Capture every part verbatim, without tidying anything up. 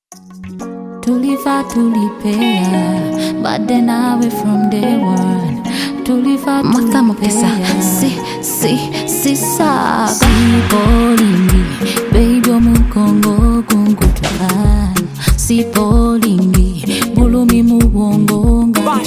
Tulifa tulipea, but then away from day one. Tulifa Matamo pesa, si, si, si saga. Si polingi, baby omukongo gungutuka. Si polingi, bulumi mubongo nga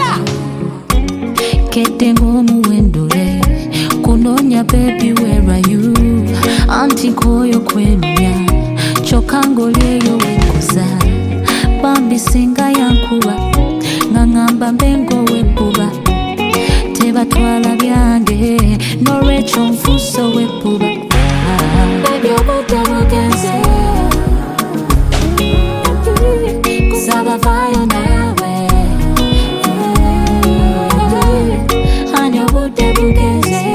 Ketengo muwendole, kunonya baby where are you? Anti koyo kwenuya, chokango leyo wekuza. Bambi singa yankuba, ngangamba mbengo wepuba. Teba twala byange, no recho mfuso wepuba. Baby obuta bugenze, kusaba vayo nawe. Hani obuta bugenze,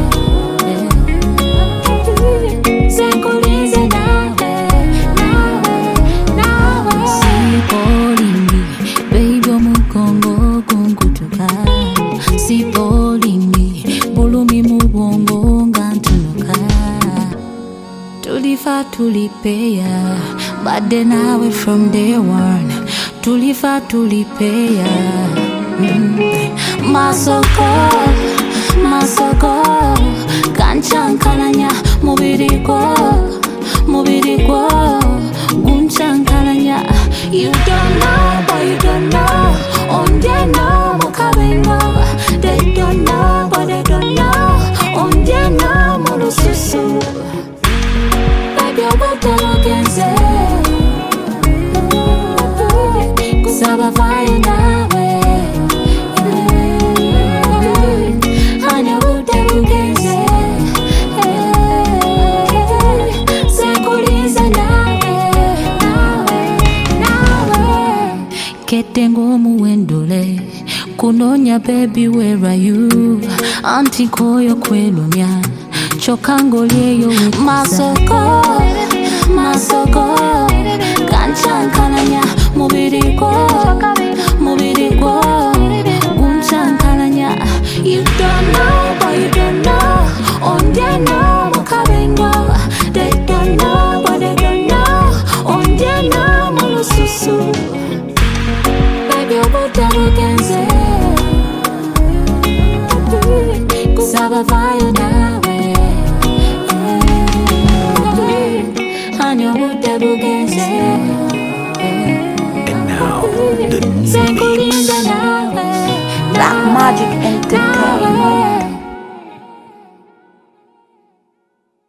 senkulize nawe, nawe, nawe. Si polingi, baby omukongo gungutuka. Si polingi, bulumi mubongo nga ntunuka. Tulifa tulipea, but then away from day one. Tulifa tulipea. mm. Masoko, masoko, kanchankalanya mubiriko, mubiriko, gunchankalanya. You don't know, but you don't know. Onde no mukabengo, they don't know, but they don't know. Onde no mulususu, baby obuta bugenze, kusaba vayo nawe. Hani obuta bugenze, senkulize nawe, nawe, nawe. Ketengo muwendole, kunonya baby where are you? Anti koyo kwelumya, chokango leyo wekuza. Masoko, masoko, kanchankalanya mubiriko, mubiriko, gunchankalanya. You don't know, but you don't know. Onde no mukabengo, they don't know, but they don't know. Onde no mulususu, baby obuta bugenze, kusaba vayo nawe. Hani obuta bugenze, And now, the new senkulize nawe, Black Magic Entertainment.